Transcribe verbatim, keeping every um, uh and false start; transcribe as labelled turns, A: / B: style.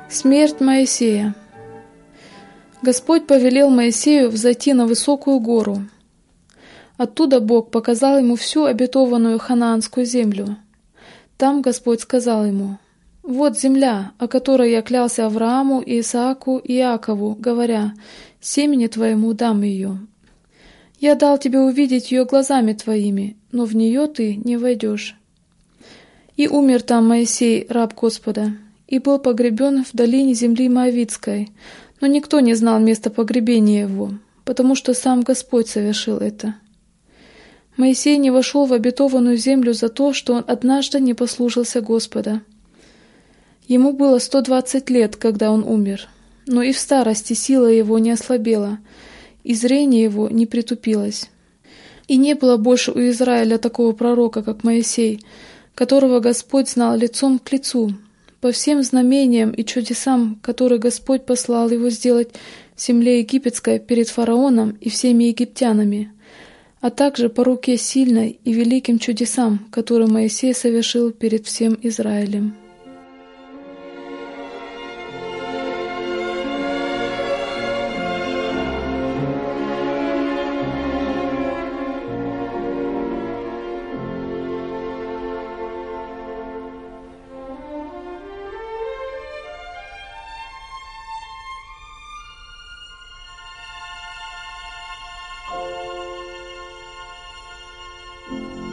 A: Смерть Моисея. Господь повелел Моисею взойти на высокую гору. Оттуда Бог показал ему всю обетованную ханаанскую землю. Там Господь сказал ему: «Вот земля, о которой я клялся Аврааму, Исааку и Иакову, говоря: семени твоему дам ее. Я дал тебе увидеть ее глазами твоими, но в нее ты не войдешь». И умер там Моисей, раб Господа, и был погребен в долине земли Моавитской, но никто не знал места погребения его, потому что сам Господь совершил это. Моисей не вошел в обетованную землю за то, что он однажды не послушался Господа. Ему было сто двадцать лет, когда он умер, но и в старости сила его не ослабела, и зрение его не притупилось. И не было больше у Израиля такого пророка, как Моисей, которого Господь знал лицом к лицу, по всем знамениям и чудесам, которые Господь послал его сделать в земле египетской перед фараоном и всеми египтянами, а также по руке сильной и великим чудесам, которые Моисей совершил перед всем Израилем.
B: Thank you.